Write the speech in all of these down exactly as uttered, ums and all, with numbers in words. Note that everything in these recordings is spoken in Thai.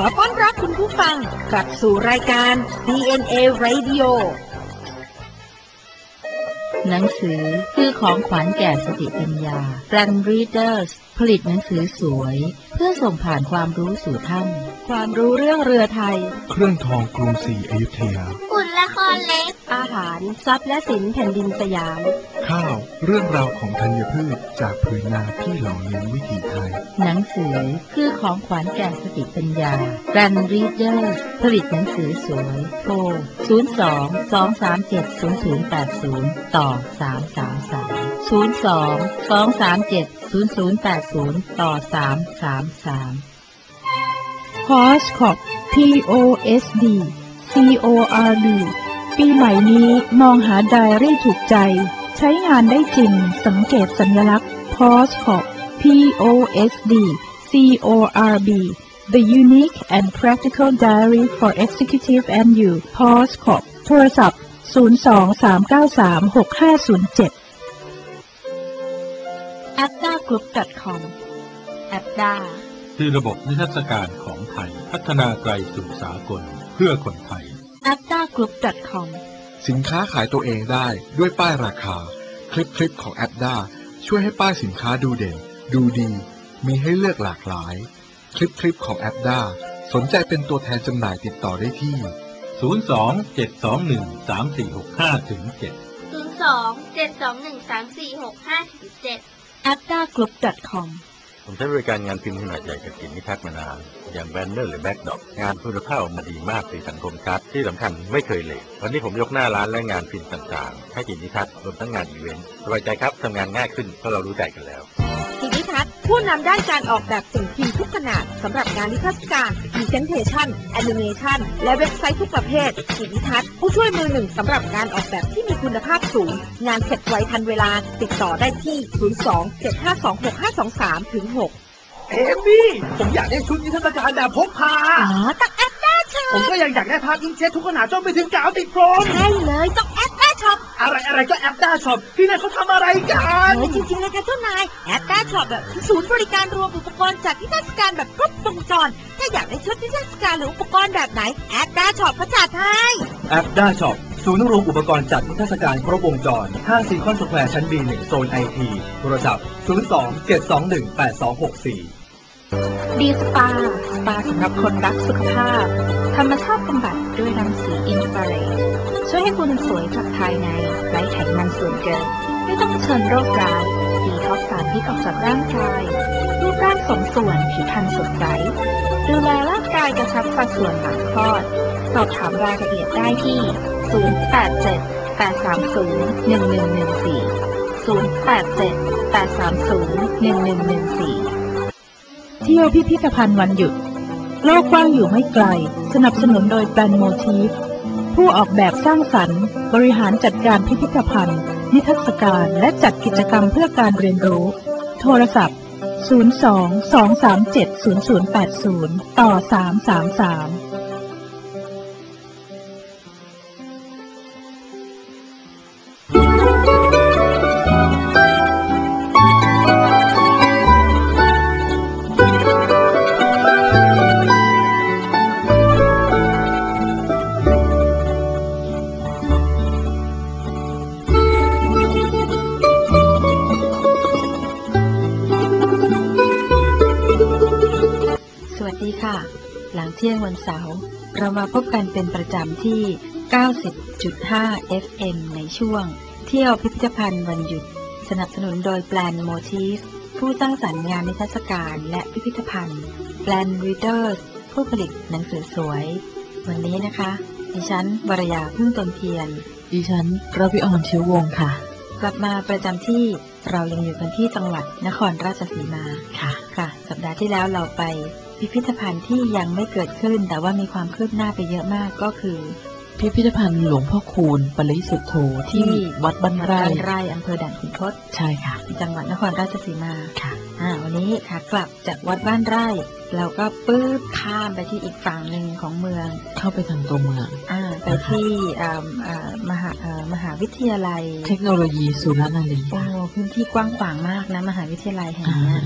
อต้อนรับคุณผู้ฟังกลับสู่รายการ ดี เอ็น เอ Radio หนังสือคือของขวัญแก่สติปัญญา Plan Readers ผลิตหนังสือสวยเพื่อส่งผ่านความรู้สู่ท่านความรู้เรื่องเรือไทยเครื่องทองกรุงศรีอยุธยาหุ่นละครเล็กอาหารทรัพย์และสินแผ่นดินสยามข้าวเรื่องราวของธัญพืชจากพื้นนาที่หล่อเลี้ยงวิถีไทยหนังสือคือของขวัญแก่สติปัญญา Plan Readers ผลิตหนังสือสวยโทรศูนย์ สอง สอง สาม เจ็ด ศูนย์ ศูนย์ แปด ศูนย์ต่อสาม สาม สาม ศูนย์ สอง สอง สาม เจ็ด ศูนย์ ศูนย์ แปด ศูนย์ต่อสาม สาม สามพอสคอป พี โอ เอส ดี ซี โอ อาร์ บี ปีใหม่นี้มองหาไดอารี่ถูกใจใช้งานได้จริงสังเกตสัญลักษณ์ พอสคอป พี โอ เอส ดี ซี โอ อาร์ บี The Unique and Practical Diary for Executive and You พอสคอป โทรศัพท์ศูนย์ สอง สาม เก้า สาม หก ห้า ศูนย์ เจ็ดแอปด้ากรุ๊ป ดอท คอม แอปด้าคือระบบนิทรรศการของไทยพัฒนาไกลสู่สากลเพื่อคนไทยแอปด้ากรุ๊ป ดอท คอมสินค้าขายตัวเองได้ด้วยป้ายราคาคลิปคลิปของแอปด้าช่วยให้ป้ายสินค้าดูเด่นดูดีมีให้เลือกหลากหลายคลิปคลิปของแอปด้าสนใจเป็นตัวแทนจำหน่ายติดต่อได้ที่ศูนย์ สอง เจ็ด สอง หนึ่ง สาม สี่ หก ห้า ถึง เจ็ดศูนย์ สอง เจ็ด สอง หนึ่ง สาม สี่ หก ห้า ถึง เจ็ดแอปด้ากรุ๊ป ดอท คอมผมใช้บริการงานพิมพ์ขนาดใหญ่กับกิจนิทัศน์มานานอย่างแบนเนอร์หรือแบ็กดรอปงานคุณภาพออกมาดีมากสีสันคมชัดที่สำคัญไม่เคยเลทวันนี้ผมยกหน้าร้านและงานพิมพ์ต่างๆให้กิจนิทัศน์รวมทั้งงานอีเวนต์สบายใจครับทำงานง่ายขึ้นเพราะเรารู้ใจกันแล้วกิจนิทัศน์ผู้นำด้านการออกแบบสิ่งพิมพ์ทุกขนาดสำหรับงานนิทรรศการ Presentation Animation และเว็บไซต์ทุกประเภทกิจนิทัศน์ผู้ช่วยมือหนึ่งสำหรับงานออกแบบที่มีคุณภาพสูงงานเสร็จไวทันเวลาติดต่อได้ที่ศูนย์ สอง เจ็ด ห้า สอง หก ห้า สอง สาม ถึง หกเอมี่ผมอยากได้ชุดนิทรรศการแบบพกพาอ๋อต้องแอปด้าช็อปผมก็ยังอยากได้ภาพอินเช็ดทุกขนาดจนไปถึงกาวติดกรมใช่เลยต้องแอปด้าช็อปอะไรอะไรก็แอปด้าช็อปที่นั่นเขาทำอะไรกันเฮ้ยจริงๆเลยค่ะเจ้านายแอปด้าช็อปแบบศูนย์บริการรวมอุปกรณ์จากนิทรรศการแบบครบวงจรถ้าอยากได้ชุดนิทรรศการหรืออุปกรณ์แบบไหนแอปด้าช็อปเขาจัดให้แอปด้าช็อปศูนย์รวมอุปกรณ์จัดนิทรรศการครบวงจรห้างซีคอนสแควร์ชั้น บี หนึ่ง โซน ไอ ที โทรศัพท์ศูนย์ สอง เจ็ด สอง หนึ่ง แปด สอง หก สี่ดีสปาสปาสำหรับคนรักสุขภาพธรรมชาติบำบัดด้วยรังสีอินฟราเรดช่วยให้คุณสวยจากภายในไร้ไขมันส่วนเกินไม่ต้องเผชิญโรคร้ายดีท็อกซ์สารพิษออกจากร่างกายรูปร่างสมส่วนผิวพรรณสดใสดูแลร่างกายกระชับสัดส่วนหลังคลอดสอบถามรายละเอียดได้ที่ศูนย์ แปด เจ็ด แปด สาม ศูนย์ หนึ่ง หนึ่ง หนึ่ง สี่ ศูนย์ แปด เจ็ด แปด สาม ศูนย์ หนึ่ง หนึ่ง หนึ่ง สี่เที่ยวพิพิธภัณฑ์วันหยุดโลกกว้างอยู่ไม่ไกลสนับสนุนโดยแปลนโมทีฟผู้ออกแบบสร้างสรรค์บริหารจัดการพิพิธภัณฑ์นิทรรศการและจัดกิจกรรมเพื่อการเรียนรู้โทรศัพท์ศูนย์ สอง สอง สาม เจ็ด ศูนย์ ศูนย์ แปด ศูนย์ต่อสาม สาม สามหลังเที่ยงวันเสาร์เรามาพบกันเป็นประจำที่ เก้าสิบจุดห้า เอฟ เอ็ม ในช่วงเที่ยวพิพิธภัณฑ์วันหยุดสนับสนุนโดย Plan Motif ผู้สร้างสรรค์งานนิทรรศการและพิพิธภัณฑ์ Plan Readers ผู้ผลิตหนังสือสวยวันนี้นะคะดิฉันวรยาพึ่งตนเพียรดิฉันรวิอรเชื้อวงศ์ค่ะกลับมาประจำที่เรายังอยู่กันที่จังหวัดนครราชสีมาค่ะค่ะสัปดาห์ที่แล้วเราไปพิพิธภัณฑ์ที่ยังไม่เกิดขึ้นแต่ว่ามีความคืบหน้าไปเยอะมากก็คือพิพิธภัณฑ์หลวงพ่อคูณปริสุทธโธที่วัดบ้านไร่ไร่อำเภอด่านขุนทดใช่ค่ะจังหวัดนครราชสีมาค่ะอ่าวันนี้ค่ะกลับจากวัดบ้านไร่เราก็ปื๊บข้ามไปที่อีกฝั่งหนึ่งของเมืองเข้าไปทางตัวเมืองอ่าไปที่อ่าอ่ามหาอ่ามหาวิทยาลัยเทคโนโลยีสุรนารีโอ้พื้นที่กว้างขวางมากนะมหาวิทยาลัยแห่งนี้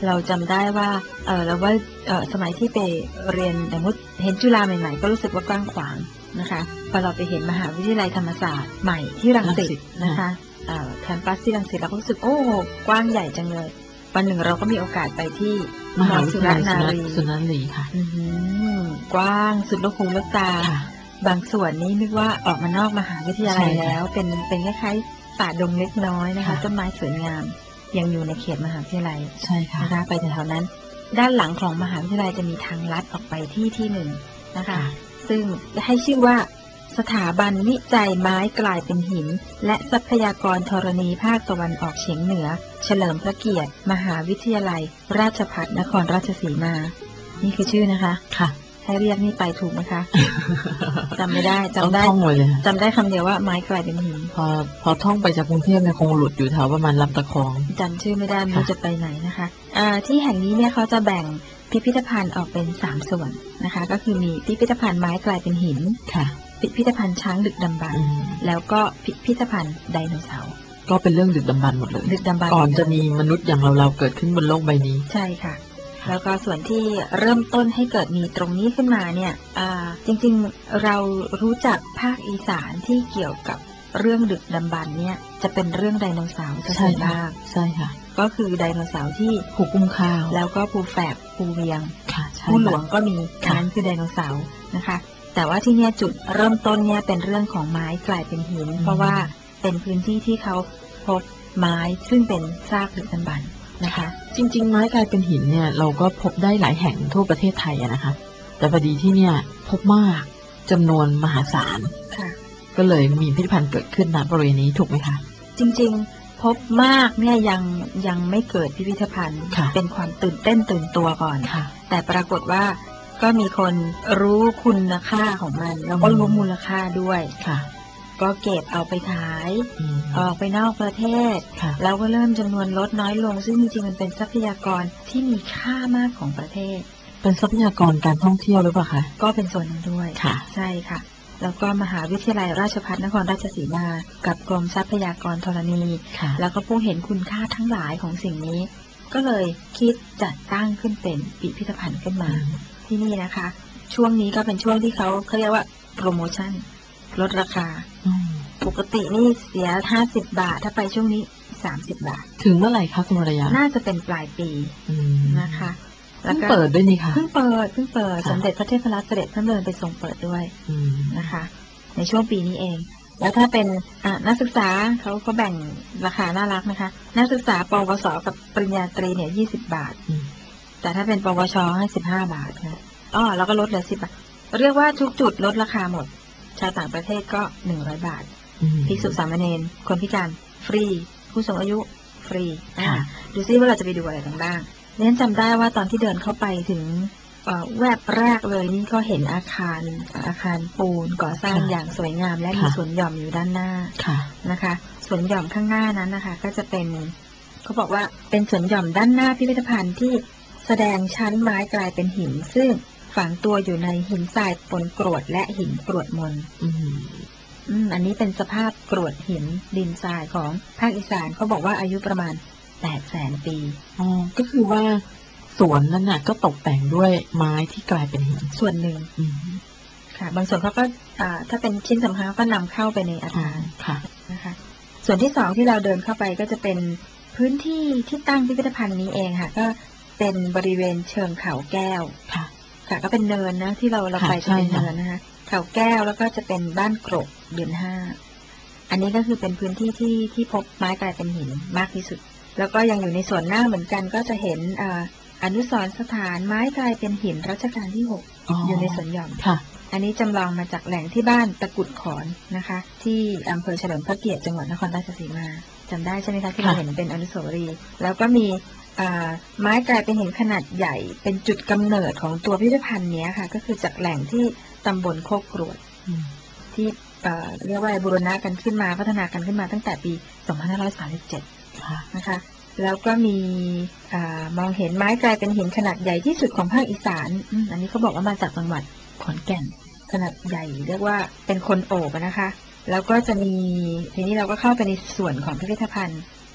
เราจำได้ว่าเออแล้วว่าเออสมัยที่ไปเรียนสมมติเห็นจุฬาใหม่ๆก็รู้สึกว่ากว้างขวางนะคะพอเราไปเห็นมหาวิทยาลัยธรรมศาสตร์ใหม่ที่รังสิตนะคะแคมปัสที่รังสิตเราก็รู้สึกโอ้กว้างใหญ่จังเลยวันหนึ่งเราก็มีโอกาสไปที่มหาวิทยาลัยนารีสุนันทรีค่ะกว้างสุดลูกหูลูกตาบางส่วนนี้นึกว่าออกมานอกมหาวิทยาลัยแล้วเป็นเป็นคล้ายๆป่าดงเล็กน้อยนะคะต้นไม้สวยงามยังอยู่ในเขตมหาวิทยาลัยใช่ค่ะนะคะไปแถวๆนั้นด้านหลังของมหาวิทยาลัยจะมีทางลัดออกไปที่ที่หนึ่งนะคะซึ่งให้ชื่อว่าสถาบันวิจัยไม้กลายเป็นหินและทรัพยากรธรณีภาคตะวันออกเฉียงเหนือเฉลิมพระเกียรติมหาวิทยาลัยราชภัฏนครราชสีมานี่คือชื่อนะคะค่ะให้เรียกนี่ไปถูกไหมคะจำไม่ได้จำได้จำได้คำเดียวว่าไม้กลายเป็นหินพอพอท่องไปจากกรุงเทพเนี่ยคงหลุดอยู่แถวประมาณลำตะคองจำชื่อไม่ได้ไม่รู้จะไปไหนนะคะที่แห่งนี้เนี่ยเขาจะแบ่งพิพิธภัณฑ์ออกเป็นสามส่วนนะคะก็คือมีพิพิธภัณฑ์ไม้กลายเป็นหินค่ะพิพิธภัณฑ์ช้างดึกดำบรรพ์แล้วก็พิพิธภัณฑ์ไดโนเสาร์ก็เป็นเรื่องดึกดำบรรพ์หมดเลยดึกดำบรรพ์ก่อนจะมีมนุษย์อย่างเราเราเกิดขึ้นบนโลกใบนี้ใช่ค่ะแล้วก็ส่วนที่เริ่มต้นให้เกิดมีตรงนี้ขึ้นมาเนี่ยจริงๆเรารู้จักภาคอีสานที่เกี่ยวกับเรื่องดึกดำบรรพ์เนี่ยจะเป็นเรื่องไดโนเสาร์ใช่มากใช่ค่ะก็คือไดโนเสาร์ที่ภูกุ้มข้าวแล้วก็ภูแฝกภูเวียงค่ะภูหลวงก็มีนั้นคือไดโนเสาร์นะคะแต่ว่าที่เนี่ยจุดเริ่มต้นเนี่ยเป็นเรื่องของไม้กลายเป็นหินเพราะว่าเป็นพื้นที่ที่เขาพบไม้ซึ่งเป็นซากดึกดำบรรพ์นะคะจริงๆไม้กลายเป็นหินเนี่ยเราก็พบได้หลายแห่งทั่วประเทศไทยนะคะแต่พอดีที่เนี่ยพบมากจำนวนมหาศาลค่ะก็เลยมีพิพิธภัณฑ์เกิดขึ้นณบริเวณนี้ถูกไหมคะจริงๆพบมากเนี่ยยังยังไม่เกิดพิพิธภัณฑ์เป็นความตื่นเต้นตื่นตัวก่อนแต่ปรากฏว่าก็มีคนรู้คุณค่าของมันแล้วก็รู้มูลค่าด้วยค่ะก็เก็บเอาไปขายออกไปนอกประเทศแล้วก็เริ่มจำนวนลดน้อยลงซึ่งจริงๆมันเป็นทรัพยากรที่มีค่ามากของประเทศเป็นทรัพยากรการท่องเที่ยวหรือเปล่าคะก็เป็นส่วนหนึ่งด้วยค่ะใช่ค่ะแล้วก็มหาวิทยาลัยราชภัฏนครราชสีมากับกรมทรัพยากรธรณีแล้วก็ผู้เห็นคุณค่าทั้งหลายของสิ่งนี้ก็เลยคิดจัดตั้งขึ้นเป็นพิพิธภัณฑ์ขึ้นมาที่นี่นะคะช่วงนี้ก็เป็นช่วงที่เขาเขาเรียกว่าโปรโมชั่นลดราคาปกตินี่เสียห้าสิบบาทถ้าไปช่วงนี้สามสิบบาทถึงเมื่อไหร่คะคุณวรยาน่าจะเป็นปลายปีนะคะเพิ่งเปิดด้วยนี่ค่ะเพิ่งเปิดเพิ่งเปิดสมเด็จพระเทพรัตนเสด็จท่านเดินไปทรงเปิดด้วยนะคะในช่วงปีนี้เองแล้วถ้าเป็นนักศึกษาเขาเขาแบ่งราคาน่ารักนะคะนักศึกษาปวสกับปริญญาตรีเนี่ยยี่สิบบาทแต่ถ้าเป็นปวชให้สิบห้าบาทนะอ๋อแล้วก็ลดเหลือสิบบาทเรียกว่าทุกจุดลดราคาหมดชาวต่างประเทศก็หนึ่งร้อยบาทภิกษุสามเณรคนพิการฟรีผู้สูงอายุฟรีดูซิว่าเราจะไปดูอะไรกันบ้างเน้นจำได้ว่าตอนที่เดินเข้าไปถึงแวบแรกเลยนี่ก็เห็นอาคารอาคารปูนก่อสร้างอย่างสวยงามและมีสวนหย่อมอยู่ด้านหน้านะคะสวนหย่อมข้างหน้านั้นนะคะก็จะเป็นเขาบอกว่าเป็นสวนหย่อมด้านหน้าพิพิธภัณฑ์ที่แสดงชั้นไม้กลายเป็นหินซึ่งฝังตัวอยู่ในหินทรายปนกรวดและหินกรวดมนอืมอันนี้เป็นสภาพกรวดหินดินทรายของภาคอีสานเขาบอกว่าอายุประมาณแปดแสนปีอ๋อก็คือว่าสวนนั้นน่ะก็ตกแต่งด้วยไม้ที่กลายเป็นหินส่วนหนึ่งค่ะบางส่วนเขาก็ถ้าเป็นชิ้นสำคัญก็นำเข้าไปในอาคารค่ะนะคะส่วนที่สองที่เราเดินเข้าไปก็จะเป็นพื้นที่ที่ตั้งพิพิธภัณฑ์นี้เองค่ะก็เป็นบริเวณเชิงเขาแก้วค่ะค่ะก็เป็นเนินนะที่เราเราไปจะเป็นเนินนะคะเขาแก้วแล้วก็จะเป็นบ้านกรกเดือนห้าอันนี้ก็คือเป็นพื้นที่ที่ที่พบไม้กลายเป็นหินมากที่สุดแล้วก็ยังอยู่ในส่วนหน้าเหมือนกันก็จะเห็นอนุสรณ์สถานไม้กลายเป็นหินรัชกาลที่หก อ, อยู่ในสวนหย่อมอันนี้จำลองมาจากแหล่งที่บ้านตะกุดขอนนะคะที่อำเภอเฉลิมพระเกียรติจังหวัดนครราชสีมาจำได้ใช่ไหมคะที่เราเห็นเป็นอนุสาวรีย์แล้วก็มีไม้กลายเป็นหินขนาดใหญ่เป็นจุดกำเนิดของตัวพิพิธภัณฑ์นี้ค่ะก็คือจากแหล่งที่ตำบลโคกกรวดที่เรียกว่าบูรณะกันขึ้นมาพัฒนากันขึ้นมาตั้งแต่ปีสองพันห้าร้อยสามสิบเจ็ดนะคะแล้วก็มีมองเห็นไม้กลายเป็นหินขนาดใหญ่ที่สุดของภาคอีสานอันนี้เขาบอกว่ามาจากจังหวัดขอนแก่นขนาดใหญ่เรียกว่าเป็นคนโอบนะคะแล้วก็จะมีทีนี้เราก็เข้าไปในส่วนของพิพิธภัณฑ์พ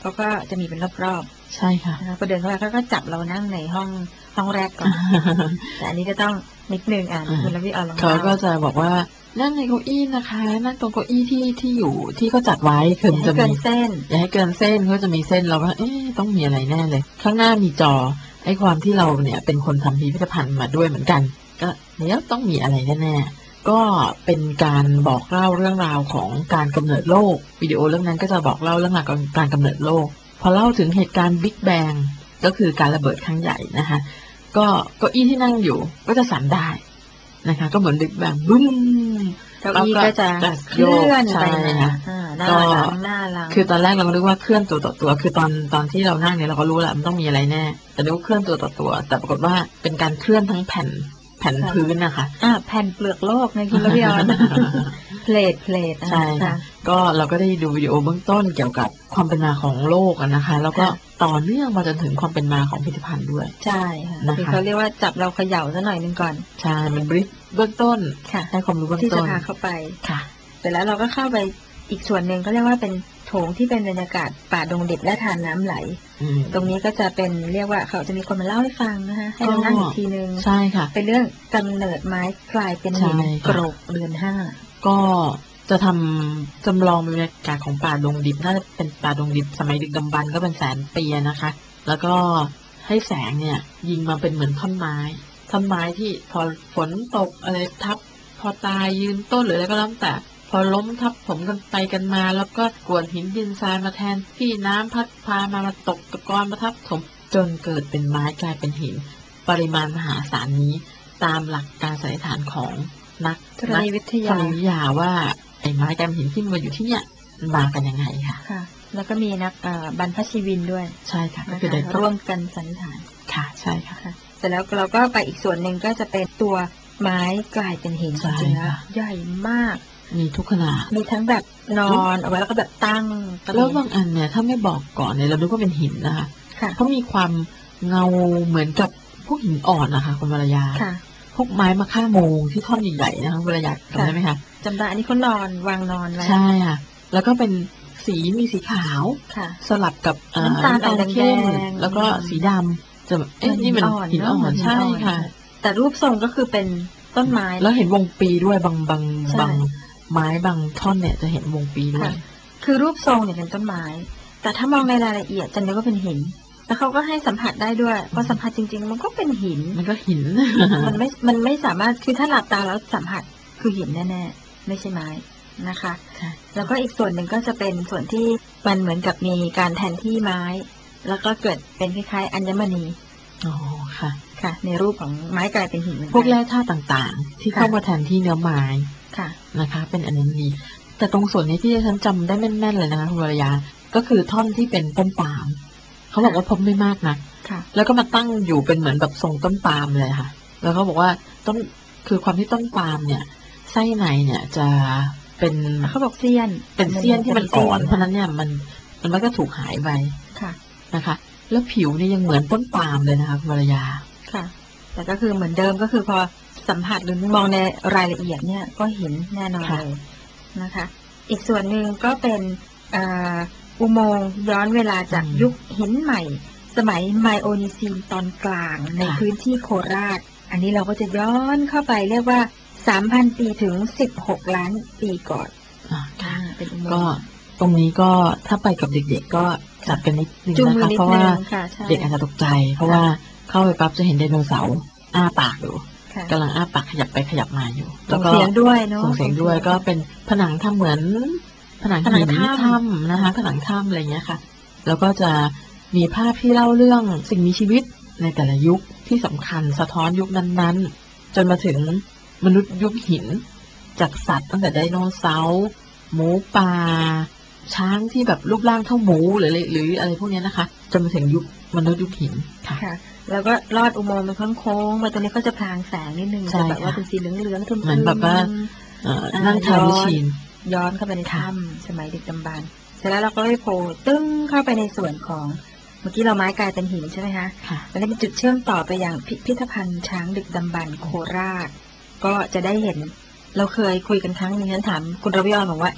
เขาก็จะมีเป็นรอบๆใช่ค่ะพอเดินเข้าไปเขาก็จับเรานั่งในห้องห้องแรกก่อน แต่อันนี้จะต้องนิดนึงอ่านคุณละพี่อ่านลองเขาก็จะบอกว่านั่งในเก้าอี้นะคะนั่งตรงเก้าอี้ที่ที่อยู่ที่เขาจัดไว้คือมันจะมีเส้นอย่าให้เกินเส้นเขาจะมีเส้นเราก็เอ๊ะต้องมีอะไรแน่เลยข้างหน้ามีจอไอ้ความที่เราเนี่ยเป็นคนทำพิพิธภัณฑ์มาด้วยเหมือนกันก็เดี๋ยวต้องมีอะไรแน่ๆก็เป็นการบอกเล่าเรื่องราวของการกำเนิดโลกวิดีโอเรื่องนั้นก็จะบอกเล่าเรื่องราวของการกำเนิดโลกพอเล่าถึงเหตุการณ์บิ๊กแบงก็คือการระเบิดครั้งใหญ่นะคะก็เก้าอี้ที่นั่งอยู่ก็จะสั่นได้นะคะก็เหมือนบิ๊กแบงบึ้มเก้าอี้ก็จะเคลื่อนไปนะหน้าหลังหน้าหลังคือตอนแรกเราก็นึกว่าเคลื่อนตัวต่อตัวคือตอนตอนที่เรานั่งเนี่ยเราก็รู้แหละมันต้องมีอะไรแน่แต่นึกว่าเคลื่อนตัวต่อตัวแต่ปรากฏว่าเป็นการเคลื่อนทั้งแผ่นแผ่นพื้นนะคะอ่าแผ่นเปลือกโลกในคุณละพี่ออนเพลทเพลทใช่ค่ะก็เราก็ได้ดูวิดีโอเบื้องต้นเกี่ยวกับความเป็นมาของโลกนะคะแล้วก็ต่อเนื่องมาจนถึงความเป็นมาของพิพิธภัณฑ์ด้วยใช่ค่ะคือเขาเรียกว่าจับเราเขย่าซะหน่อยนึงก่อนใช่มันบริฟเบื้องต้นให้ความรู้เบื้องต้นที่จะพาเข้าไปค่ะเสร็จแล้วเราก็เข้าไปอีกส่วนหนึ่งก็เรียกว่าเป็นโถงที่เป็นบรรยากาศป่าดงดิบและทานน้ำไหลตรงนี้ก็จะเป็นเรียกว่าเขาจะมีคนมาเล่าให้ฟังนะคะให้เรานั่งอีกทีนึงใช่ค่ะเป็นเรื่องกำเนิดไม้กลายเป็นหินโกรกเรือนห้าก็จะทำจำลองบรรยากาศของป่าดงดิบน่าจะเป็นป่าดงดิบสมัยดึกดำบรรพ์ก็เป็นแสนปีนะคะแล้วก็ให้แสงเนี่ยยิงมาเป็นเหมือนท่อนไม้ท่อนไม้ที่พอฝนตกอะไรทับพอตายยืนต้นหรืออะไรก็แล้วแต่พอล้มทับถมกันไปกันมาแล้วก็กวนหินดินทรายมาแทนที่น้ำพัดพามามาตกตะกอนมาทับถมจนเกิดเป็นไม้กลายเป็นหินปริมาณมหาศาลนี้ตามหลักการสันนิษฐานของนักธรณีวิทยาธรณีวิทยาว่าไอ้ไม้กลายเป็นหินที่มาอยู่ที่เนี่ยมากันยังไงค่ะค่ะแล้วก็มีนักบรรพชีวินด้วยใช่ค่ะก็คือได้ร่วมกันสันนิษฐานค่ะใช่ค่ะเสร็จแล้วเราก็ไปอีกส่วนหนึ่งก็จะเป็นตัวไม้กลายเป็นหินจริงๆแล้วใหญ่มากมีทุกขนาดมีทั้งแบบนอนเอาไว้แล้วก็แบบตั้งแล้วบางอันเนี่ยถ้าไม่บอกก่อนเนี่ยเราดูก็เป็นหินนะคะเพราะมีความเงาเหมือนกับพวกหินอ่อนนะคะคุณวรยาพวกไม้มะค่าโมงที่ท่อนใหญ่ๆนะคะวรยาจำได้ไหมคะจำได้อันนี้เขานอนวางนอนไว้ใช่ค่ะแล้วก็เป็นสีมีสีขาวสลับกับน้ำตาลเข้มแล้วก็สีดำจะเอ๊ะนี่มันหินอ่อนใช่ค่ะแต่รูปทรงก็คือเป็นต้นไม้แล้วเห็นวงปีด้วยบางบางบางไม้บางท่อนเนี่ยจะเห็นวงปีด้วยคือรูปทรงเนี่ยเป็นต้นไม้แต่ถ้ามองในรายละเอียดจะนึกว่าเป็นหินแล้วเขาก็ให้สัมผัสได้ด้วยพอสัมผัสจริงๆมันก็เป็นหินมันก็หินมันไม่มันไม่สามารถคือถ้าหลับตาแล้วสัมผัสคือหินแน่ๆไม่ใช่ไม้นะคะแล้วก็อีกส่วนหนึ่งก็จะเป็นส่วนที่มันเหมือนกับมีการแทนที่ไม้แล้วก็เกิดเป็นคล้ายๆอัญมณีอ๋อค่ะค่ะในรูปของไม้กลายเป็นหินพวกแร่ธาตุต่างๆที่เข้ามาแทนที่เนื้อไม้ค่ะนะคะเป็นอัญมณีแต่ตรงส่วนนี้ที่ฉันจำได้แม่นๆเลยนะคะคุณวรยาก็คือท่อนที่เป็นต้นปาล์มเขาบอกว่าพบไม่มากนะแล้วก็มาตั้งอยู่เป็นเหมือนแบบทรงต้นปาล์มเลยค่ะแล้วเขาบอกว่าต้นคือความที่ต้นปาล์มเนี่ยไส้ในเนี่ยจะเป็นเขาบอกเสี้ยนเป็นเสี้ยนที่มันอ่อนเพราะนั้นเนี่ยมันมันก็ถูกหายไปนะคะแล้วผิวนี่ยังเหมือนต้นปาล์มเลยนะคะคุณวรยาค่ะแต่ก็คือเหมือนเดิมก็คือพอสัมผัสหรือมองในรายละเอียดเนี่ยก็เห็นแน่นอนเลยนะคะอีกส่วนหนึ่งก็เป็นอุโมงค์ย้อนเวลาจากยุคหินใหม่สมัยไมโอนิซีนตอนกลางในพื้นที่โคราชอันนี้เราก็จะย้อนเข้าไปเรียกว่า สามพัน ปีถึงสิบหกล้านปีก่อนอ่าเป็นอุโมงค์ก็ตรงนี้ก็ถ้าไปกับเด็กๆก็จับกันนิดนึงนะคะเพราะว่าเด็กอาจจะตกใจเพราะว่าเข้าไปปั๊บจะเห็นไดโนเสาร์อ้าปากอยู่กำลังอ้าปากขยับไปขยับมาอยู่แล้วก็ส่งเสียงด้วยเนาะส่งเสียงด้วยก็เป็นผนังถ้ำเหมือนผนังหินถ้ำนะคะผนังถ้ำอะไรเงี้ยค่ะแล้วก็จะมีภาพที่เล่าเรื่องสิ่งมีชีวิตในแต่ละยุคที่สำคัญสะท้อนยุคนั้นๆจนมาถึงมนุษย์ยุคหินจากสัตว์ตั้งแต่ไดโนเสาร์หมูป่าช้างที่แบบรูปร่างเท่าหมูหรือหรืออะไรพวกนี้นะคะจนมาถึงยุคมนุษย์ยุคหินค่ะแล้วก็ลอดอุโมงค์เป็นโค้งๆมาตรงนี้ก็จะพลางแสงนิดนึงจะแบบว่าเป็นสีเหลืองๆทึมๆเหมือนแบบว่านั่งทาวิชีนย้อนเข้าไปในถ้ำสมัยดึกดำบรรพ์เสร็จแล้วเราก็ไปโผล่ตึ้งเข้าไปในส่วนของเมื่อกี้เราไม้กลายเป็นหินใช่ไหมคะแล้วนี่เป็นจุดเชื่อมต่อไปอย่างพิพิธภัณฑ์ช้างดึกดำบรรพ์โคราชก็จะได้เห็นเราเคยคุยกันครั้งนึงฉันถามคุณรวิออนบอกว่าเอ๊ะ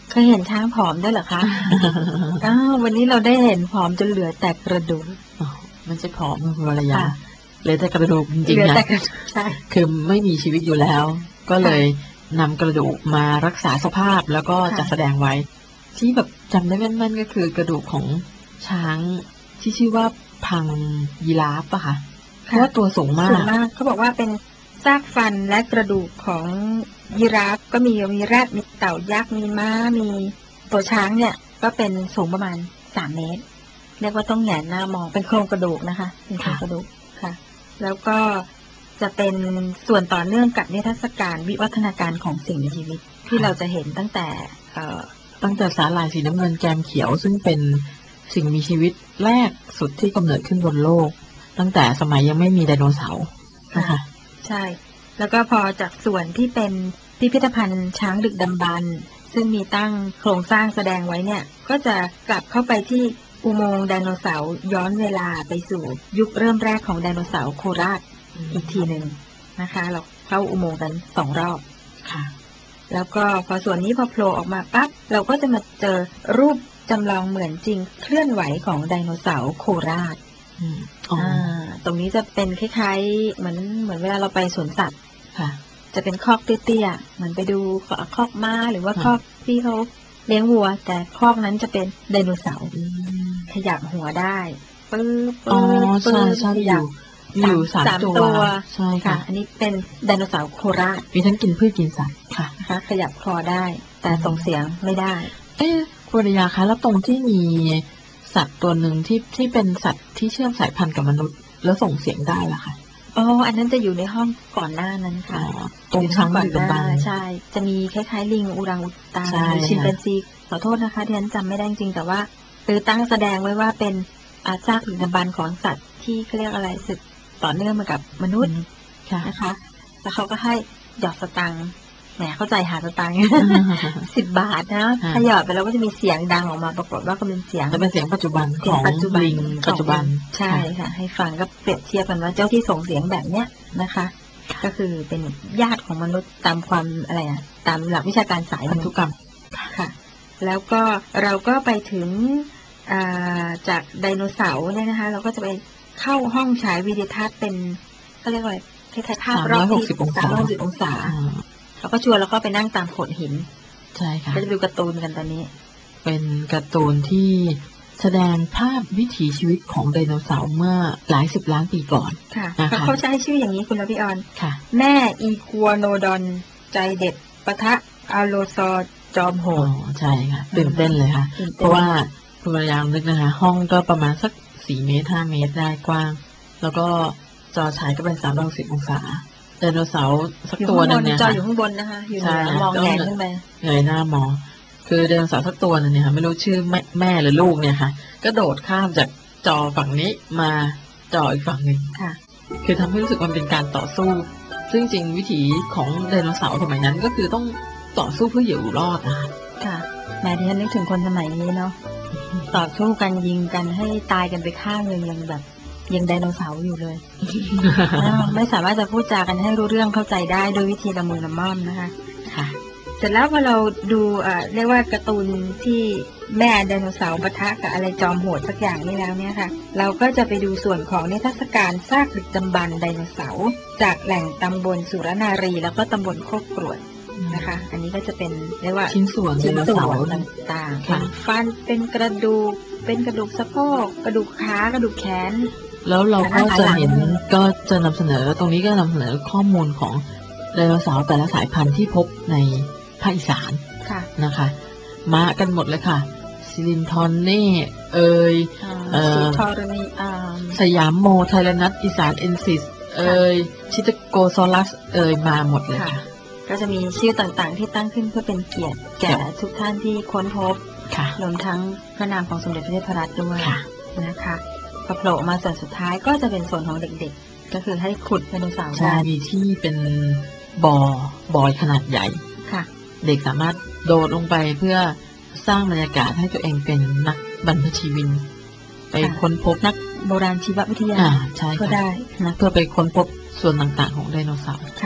เคยเห็นช้างผอมด้วยเหรอคะ อ้าววันนี้เราได้เห็นผอมจนเหลือแต่กระดูกมันจะผอมคุณวรยาเหลือแต่กระดูกจริงๆนะใช่คือไม่มีชีวิตอยู่แล้วก็เลยนำกระดูกมารักษาสภาพแล้วก็จัดแสดงไว้ที่แบบจำได้แม่นๆก็คือกระดูกของช้างที่ชื่อว่าพังยีราฟป่ะคะเพราะว่าตัวสูงมากสูงมากเขาบอกว่าเป็นซากฟันและกระดูกของยีราฟก็มีมีแรดมีเต่ายักษ์มีม้ามีตัวช้างเนี่ยก็เป็นสูงประมาณสามเมตรเรียกว่าต้องแหงนหน้ามองเป็นโครงกระดูกนะคะเป็นโครงกระดูกค่ะแล้วก็จะเป็นส่วนต่อเนื่องกับนิทรรศการวิวัฒนาการของสิ่งมีชีวิตที่เราจะเห็นตั้งแต่ตั้งแต่สาหร่ายสีน้ำเงินแกมเขียวซึ่งเป็นสิ่งมีชีวิตแรกสุดที่กำเนิดขึ้นบนโลกตั้งแต่สมัยยังไม่มีไดโนเสาร์นะคะใช่แล้วก็พอจากส่วนที่เป็นพิพิธภัณฑ์ช้างดึกดำบรรพ์ซึ่งมีตั้งโครงสร้างแสดงไว้เนี่ยก็จะกลับเข้าไปที่อุโมงค์ไดโนเสาร์ย้อนเวลาไปสู่ยุคเริ่มแรกของไดโนเสาร์โคราชอีกทีหนึ่งนะคะเราเข้าอุโมงค์กันสองรอบค่ะแล้วก็พอส่วนนี้พอโผล่ออกมาปั๊บเราก็จะมาเจอรูปจำลองเหมือนจริงเคลื่อนไหวของไดโนเสาร์โคราชอ่าตรงนี้จะเป็นคล้ายๆเหมือนเหมือนเวลาเราไปสวนสัตว์ค่ะจะเป็นคอกเตี้ยๆเหมือนไปดูคอกม้าหรือว่าคอกที่เขาเลี้ยงวัวแต่คอกนั้นจะเป็นไดโนเสาร์ขยับหัวได้ปื๊บปื๊บปื๊บขยับอยู่สามตัวใช่ค่ะอันนี้เป็นไดโนเสาร์โคราชมีทั้งกินพืชกินสัตว์ค่ะนะคะขยับคอได้แต่ส่งเสียงไม่ได้เอ๊ะคุณริยาคะแล้วตรงที่มีสัตว์ตัวหนึ่งที่ที่เป็นสัตว์ที่เชื่อมสายพันธุ์กับมนุษย์แล้วส่งเสียงได้ล่ะคะอ๋ออันนั้นจะอยู่ในห้องก่อนหน้านั้นค่ะตรงช้างดึกดำบรรพ์ใช่จะมีคล้ายๆลิงอุรังอุตังหรือชิมแปนซีขอโทษนะคะที่ฉันจำไม่ได้จริงแต่ว่าคือตั้งแสดงไว้ว่าเป็นซากดึกดำบรรพ์ของสัตว์ที่เขาเรียกอะไรสืบต่อเนื่องมากับมนุษย์นะคะแล้วเขาก็ให้หยอดสตังค์แหมเข้าใจหาสตังค์สิบบาทนะถ้าหยอดไปแล้วก็จะมีเสียงดังออกมาปรากฏว่าก็เป็นเสียงจะเป็นเสียงปัจจุบันของปัจจุบันปัจจุบันใช่ค่ะให้ฟังก็เปรียบเทียบกันว่าเจ้าที่ส่งเสียงแบบเนี้ยนะคะก็คือเป็นญาติของมนุษย์ตามความอะไรอ่ะตามหลักวิชาการสายพันธุกรรมค่ะแล้วก็เราก็ไปถึงจากไดโนเสาร์เนี่ยนะคะเราก็จะไปเข้าห้องฉายวิดีทัศน์เป็นเขาเรียกว่าคล้ายๆภาพรอบที่สามร้อยหกสิบองศาเราก็ชวนแล้วก็ไปนั่งตามโขดหินใช่ค่ะก็จะดูการ์ตูนกันตอนนี้เป็นการ์ตูนที่แสดงภาพวิถีชีวิตของไดโนเสาร์เมื่อหลายสิบล้านปีก่อนค่ะเขาใช้ชื่ออย่างนี้คุณพี่ออนค่ะแม่อีกัวโนดอนใจเด็ดปะทะอัลโลซอจอมโหดใช่ค่ะตื่นเต้นเลยค่ะเพราะว่าคุณพยายามนึกนะคะห้องก็ประมาณสักสี่เมตรห้าเมตรได้กว้างแล้วก็จอฉายก็เป็นสามร้อยหกสิบองศาไดโนเสาร์สักตัวนึงเนี่ยจออยู่ข้างบนนะคะอยู่เหนือมองแหงขึ้นไปเงยหน้ามองคือไดโนเสาร์สักตัวนึงเนี่ยค่ะไม่รู้ชื่อแม่แม่หรือลูกเนี่ยค่ะก็โดดข้ามจากจอฝั่งนี้มาจออีกฝั่งหนึ่งค่ะคือทำให้รู้สึกมันเป็นการต่อสู้ซึ่งจริงวิถีของไดโนเสาร์สมัยนั้นก็คือต้องต่อสู้เพื่ออยู่รอดนะคะค่ะแม่ที่ฉันนึกถึงคนสมัยนี้เนาะต่อสู้กันยิงกันให้ตายกันไปข้างหนึ่งยังแบบยังไดโนเสาร์อยู่เลย ไม่สามารถจะพูดจากันให้รู้เรื่องเข้าใจได้โดยวิธีละมุนละม่อมนะคะค่ะเสร็จแล้วพอเราดูอ่าเรียกว่าการ์ตูนที่แม่ไดโนเสาร์ปะทะกับอะไรจอมโหดสักอย่างนี่แล้วเนี่ยค่ะเราก็จะไปดูส่วนของนิทรรศการซากดึกดำบรรพ์ไดโนเสาร์จากแหล่งตำบลสุรนารีแล้วก็ตำบลโคกกรวดนะคะอันนี้ก็จะเป็นเรียกว่าชิ้นส่วนชิ้นส่วนต่างๆเป็นฟันเป็นกระดูกเป็นกระดูกสะโพกกระดูกขากระดูกแขนแล้วเราก็จะเห็นก็จะนำเสนอตรงนี้ก็นำเสนอข้อมูลของไดโนเสาร์แต่ละสายพันธุ์ที่พบในภาคอีสานนะคะมากันหมดเลยค่ะซิลินทอนเน่เอยเอ่อสยามโมไทแรนัสอีสานเอนซิสเอยชิตโกซอรัสเอยมาหมดเลยค่ะก็จะมีชื่อต่างๆที่ตั้งขึ้นเพื่อเป็นเกียรติแก่ทุกท่านที่ค้นพบรวมทั้งพระนามของสมเด็จพระเทพรัตน์ด้วยนะคะพอโผล่มาส่วนสุดท้ายก็จะเป็นส่วนของเด็กๆก็คือให้ขุดไดโนเสาร์ได้มีที่เป็นบ่อบ่อขนาดใหญ่ค่ะเด็กสามารถโดดลงไปเพื่อสร้างบรรยากาศให้ตัวเองเป็นนักบรรพชีวินไปค้นพบนักโบราณชีววิทยาใช่ก็ได้นะเพื่อไปค้นพบส่วนต่างๆของไดโนเสาร์ค่ะ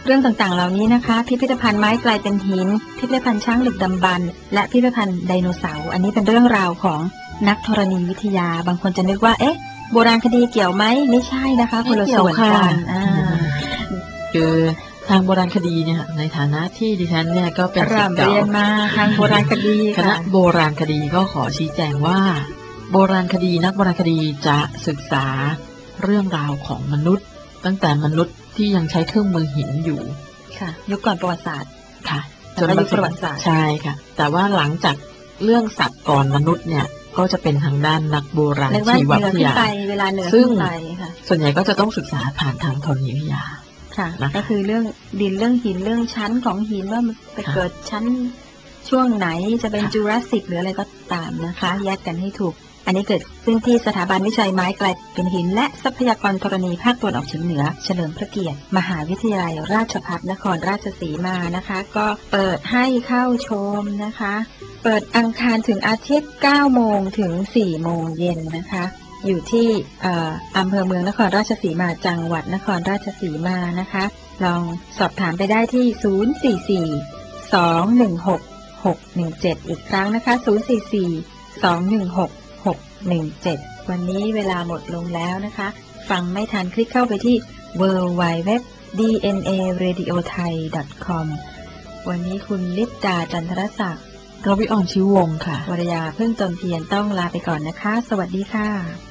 เรื่องต่างๆเหล่านี้นะคะพิพิธภัณฑ์ไม้กลายเป็นหินพิพิธภัณฑ์ช้างดึกดำบรรพ์และพิพิธภัณฑ์ไดโนเสาร์อันนี้เป็นเรื่องราวของนักธรณีวิทยาบางคนจะนึกว่าเอ๊ะโบราณคดีเกี่ยวไหมไม่ใช่นะคะคนละส่วนกันคือทางโบราณคดีเนี่ยในฐานะที่ดิฉันเนี่ยก็เป็นศิษย์เก่าเรียนมาทางโบราณคดีคณะโบราณคดีก็ขอชี้แจงว่าโบราณคดีนักโบราณคดีจะศึกษาเรื่องราวของมนุษย์ตั้งแต่มนุษย์ที่ยังใช้เครื่องมือหินอยู่ค่ะยุคก่อนประวัติศาสตร์ค่ะจนมาถึงประวัติศาสตร์ใช่ค่ะแต่ว่าหลังจากเรื่องสัตว์ก่อนมนุษย์เนี่ยก็จะเป็นทางด้านนักโบราณชีววิทยาเวลาเหนือซึ่งขึ้นไปค่ะส่วนใหญ่ก็จะต้องศึกษาผ่านทางธรณีวิทยาค่ะก็คือเรื่องดินเรื่องหินเรื่องชั้นของหินว่ามันไปเกิดชั้นช่วงไหนจะเป็นจูราสสิกหรืออะไรก็ตามนะคะแยกกันให้ถูกอันนี้เกิดขึ้นที่สถาบันวิจัยไม้กลายเป็นหินและทรัพยากรธรณีภาคตะวันออกเฉียงเหนือเฉลิมพระเกียรติมหาวิทยาลัยราชภัฏนครราชสีมานะคะก็เปิดให้เข้าชมนะคะเปิดอังคารถึงอาทิตย์เก้าโมงถึงสี่โมงเย็นนะคะอยู่ที่อำเภอเมืองนครราชสีมาจังหวัดนครราชสีมานะคะลองสอบถามไปได้ที่ศูนย์ สี่ สี่ สอง หนึ่ง หก หก หนึ่ง เจ็ดอีกครั้งนะคะศูนย์ สี่ สี่ สอง หนึ่ง หก หก หนึ่ง เจ็ดวันนี้เวลาหมดลงแล้วนะคะฟังไม่ทันคลิกเข้าไปที่ ดับเบิลยู ดับเบิลยู ดับเบิลยู ดอท ดี เอ็น เอ เรดิโอ ไทย ดอท คอม วันนี้คุณลิปดาจันทรศักดิ์รวิออนชิววงศ์ค่ะวรยาพึ่งตนเพียรต้องลาไปก่อนนะคะสวัสดีค่ะ